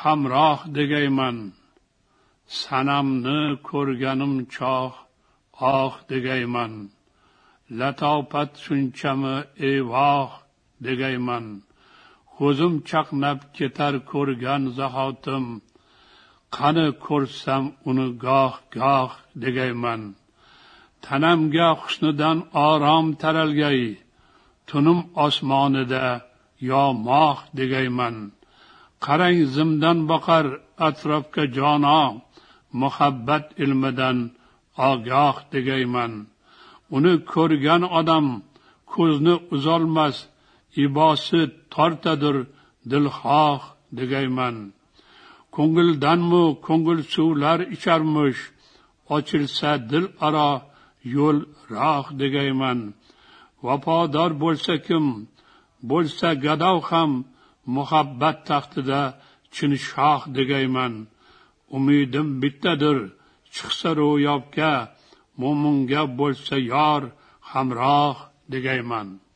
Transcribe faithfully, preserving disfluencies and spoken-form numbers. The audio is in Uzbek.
hamroh degayman. Sanamni ko'rganim choh, oh degayman. Latofat shunchami eyvoh degayman. Ko'zim chaqnab ketar ko'rgan zahotim, qani ko'rsam uni goh goh degayman. Tanamga husnidan orom taralgay, tunim osmonida yo moh degayman. Qarang zimdan boqar atrofga jono, muhabbat ilmidan ogoh degayman. Uni ko'rgan odam ko'zni uzolmas, ibosi tortadir dilxoh degayman. Ko'ngildanmu ko'ngil suvlar icharmish, ochilsa dil aro yo'l roh degayman. Vafodor bo'lsa kim, bo'lsa gadov ham, muhabbat taxtida chin shoh degayman. Umidim bittadir, chiqsa ro'yobga, mo'minga bo'lsa yor hamroh degayman.